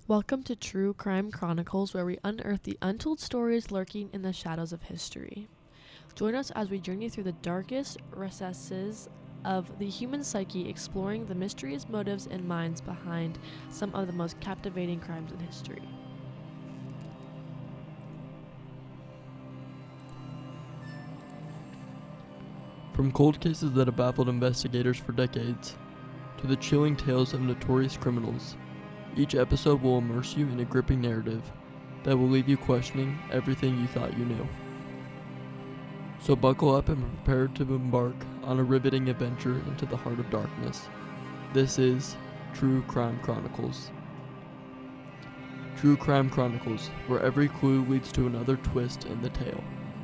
Welcome to True Crime Chronicles, where we unearth the untold stories lurking in the shadows of history. Join us as we journey through the darkest recesses of the human psyche, exploring the mysterious motives and minds behind some of the most captivating crimes in history. From cold cases that have baffled investigators for decades, to the chilling tales of notorious criminals, each episode will immerse you in a gripping narrative that will leave you questioning everything you thought you knew. So buckle up and prepare to embark on a riveting adventure into the heart of darkness. This is True Crime Chronicles. True Crime Chronicles, where every clue leads to another twist in the tale.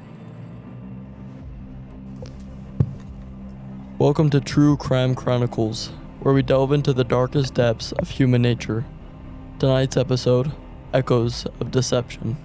Welcome to True Crime Chronicles, where we delve into the darkest depths of human nature. Tonight's episode, Echoes of Deception.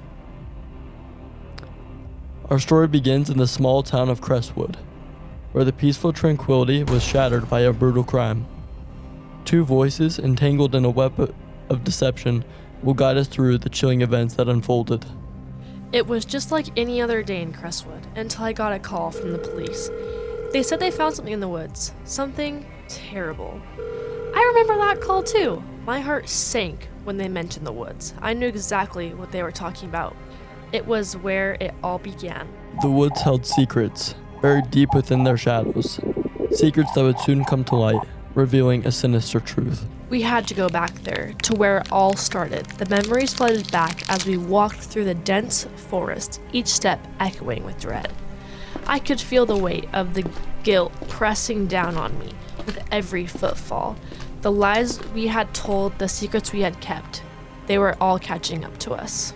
Our story begins in the small town of Crestwood, where the peaceful tranquility was shattered by a brutal crime. Two voices entangled in a web of deception will guide us through the chilling events that unfolded. It was just like any other day in Crestwood until I got a call from the police. They said they found something in the woods. Something terrible. I remember that call too. My heart sank when they mentioned the woods. I knew exactly what they were talking about. It was where it all began. The woods held secrets, buried deep within their shadows. Secrets that would soon come to light, revealing a sinister truth. We had to go back there, to where it all started. The memories flooded back as we walked through the dense forest, each step echoing with dread. I could feel the weight of the guilt pressing down on me with every footfall. The lies we had told, the secrets we had kept, they were all catching up to us.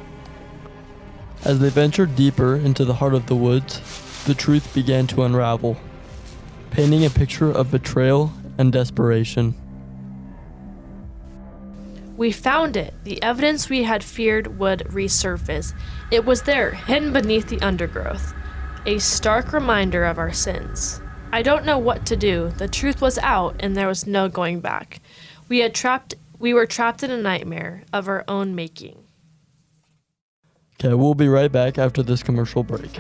As they ventured deeper into the heart of the woods, the truth began to unravel, painting a picture of betrayal and desperation. We found it. The evidence we had feared would resurface. It was there, hidden beneath the undergrowth. A stark reminder of our sins. I don't know what to do. The truth was out and there was no going back. We were trapped in a nightmare of our own making. Okay, we'll be right back after this commercial break.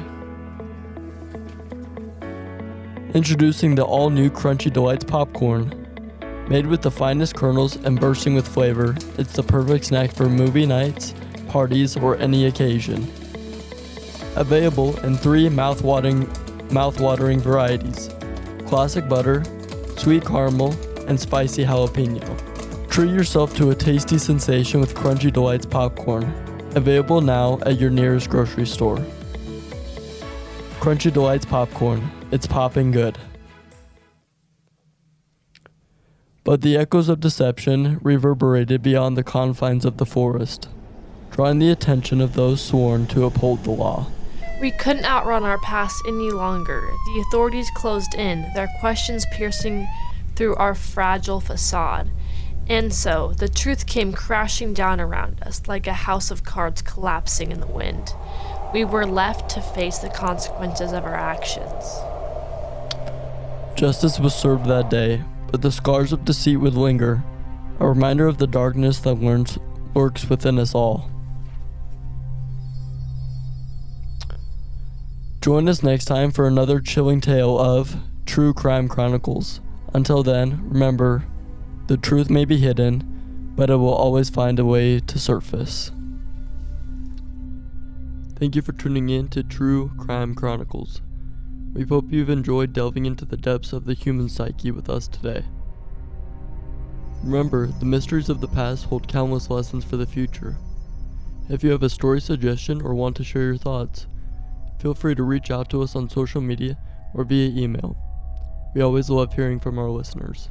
Introducing the all-new Crunchy Delights popcorn. Made with the finest kernels and bursting with flavor, it's the perfect snack for movie nights, parties, or any occasion. Available in 3 mouth-watering varieties: classic butter, sweet caramel, and spicy jalapeno. Treat yourself to a tasty sensation with Crunchy Delights popcorn. Available now at your nearest grocery store. Crunchy Delights popcorn. It's popping good. But the echoes of deception reverberated beyond the confines of the forest, drawing the attention of those sworn to uphold the law. We couldn't outrun our past any longer. The authorities closed in, their questions piercing through our fragile facade. And so, the truth came crashing down around us like a house of cards collapsing in the wind. We were left to face the consequences of our actions. Justice was served that day, but the scars of deceit would linger, a reminder of the darkness that lurks within us all. Join us next time for another chilling tale of True Crime Chronicles. Until then, remember, the truth may be hidden, but it will always find a way to surface. Thank you for tuning in to True Crime Chronicles. We hope you've enjoyed delving into the depths of the human psyche with us today. Remember, the mysteries of the past hold countless lessons for the future. If you have a story suggestion or want to share your thoughts, feel free to reach out to us on social media or via email. We always love hearing from our listeners.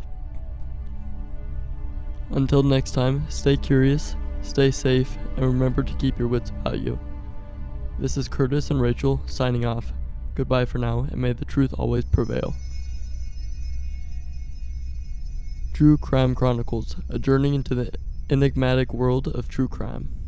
Until next time, stay curious, stay safe, and remember to keep your wits about you. This is Curtis and Rachel signing off. Goodbye for now, and may the truth always prevail. True Crime Chronicles, a journey into the enigmatic world of true crime.